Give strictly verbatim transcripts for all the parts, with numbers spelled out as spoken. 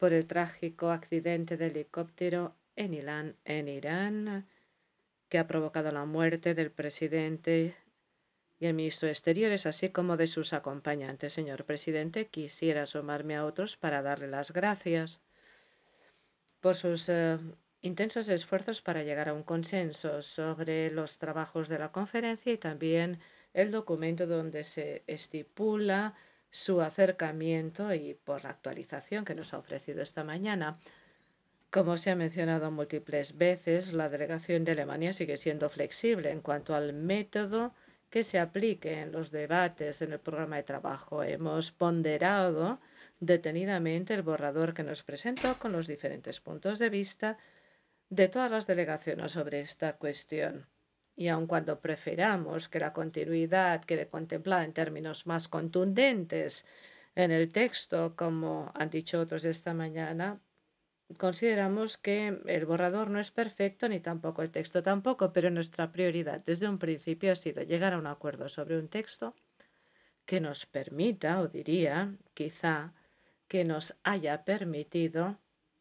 por el trágico accidente de helicóptero en Irán, en Irán, que ha provocado la muerte del presidente y el ministro de Exteriores, así como de sus acompañantes. Señor presidente, quisiera sumarme a otros para darle las gracias por sus eh, intensos esfuerzos para llegar a un consenso sobre los trabajos de la conferencia y también el documento donde se estipula su acercamiento y por la actualización que nos ha ofrecido esta mañana. Como se ha mencionado múltiples veces, la delegación de Alemania sigue siendo flexible en cuanto al método que se aplique en los debates en el programa de trabajo. Hemos ponderado detenidamente el borrador que nos presentó con los diferentes puntos de vista de todas las delegaciones sobre esta cuestión. Y aun cuando preferamos que la continuidad quede contemplada en términos más contundentes en el texto, como han dicho otros esta mañana, consideramos que el borrador no es perfecto ni tampoco el texto tampoco, pero nuestra prioridad desde un principio ha sido llegar a un acuerdo sobre un texto que nos permita, o diría, quizá, que nos haya permitido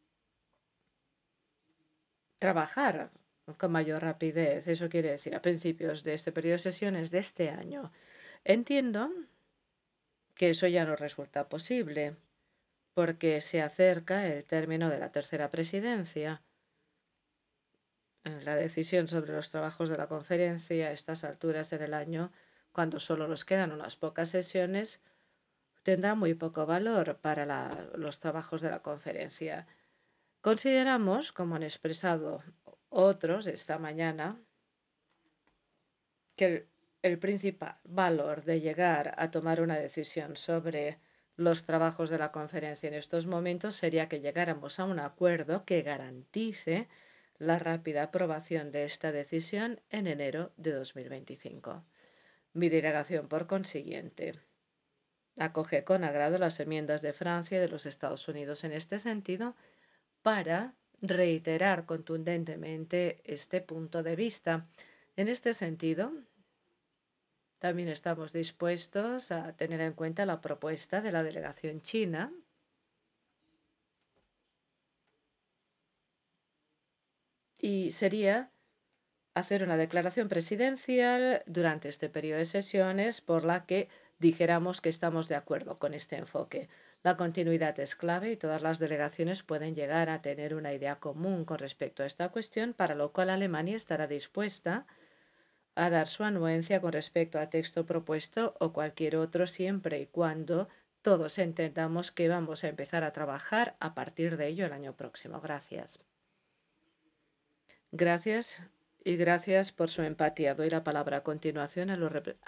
trabajar con mayor rapidez. Eso quiere decir, a principios de este periodo de sesiones de este año. Entiendo que eso ya no resulta posible, porque se acerca el término de la tercera presidencia. La decisión sobre los trabajos de la conferencia a estas alturas en el año, cuando solo nos quedan unas pocas sesiones, tendrá muy poco valor para la, los trabajos de la conferencia. Consideramos, como han expresado otros esta mañana, que el, el principal valor de llegar a tomar una decisión sobre los trabajos de la conferencia en estos momentos sería que llegáramos a un acuerdo que garantice la rápida aprobación de esta decisión en enero de dos mil veinticinco. Mi delegación, por consiguiente, acoge con agrado las enmiendas de Francia y de los Estados Unidos en este sentido para reiterar contundentemente este punto de vista. En este sentido, también estamos dispuestos a tener en cuenta la propuesta de la delegación china y sería hacer una declaración presidencial durante este periodo de sesiones por la que dijéramos que estamos de acuerdo con este enfoque. La continuidad es clave y todas las delegaciones pueden llegar a tener una idea común con respecto a esta cuestión, para lo cual Alemania estará dispuesta a dar su anuencia con respecto al texto propuesto o cualquier otro, siempre y cuando todos entendamos que vamos a empezar a trabajar a partir de ello el año próximo. Gracias. Gracias y gracias por su empatía. Doy la palabra a continuación a los,